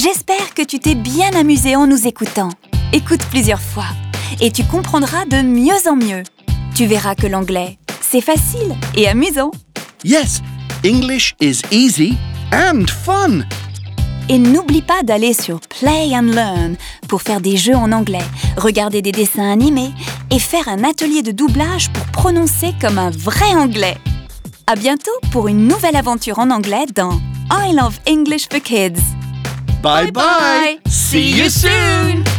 J'espère que tu t'es bien amusé en nous écoutant. Écoute plusieurs fois et tu comprendras de mieux en mieux. Tu verras que l'anglais, c'est facile et amusant. Yes, English is easy and fun. Et n'oublie pas d'aller sur Play and Learn pour faire des jeux en anglais, regarder des dessins animés et faire un atelier de doublage pour prononcer comme un vrai anglais. À bientôt pour une nouvelle aventure en anglais dans I Love English for Kids. Bye bye. See you soon!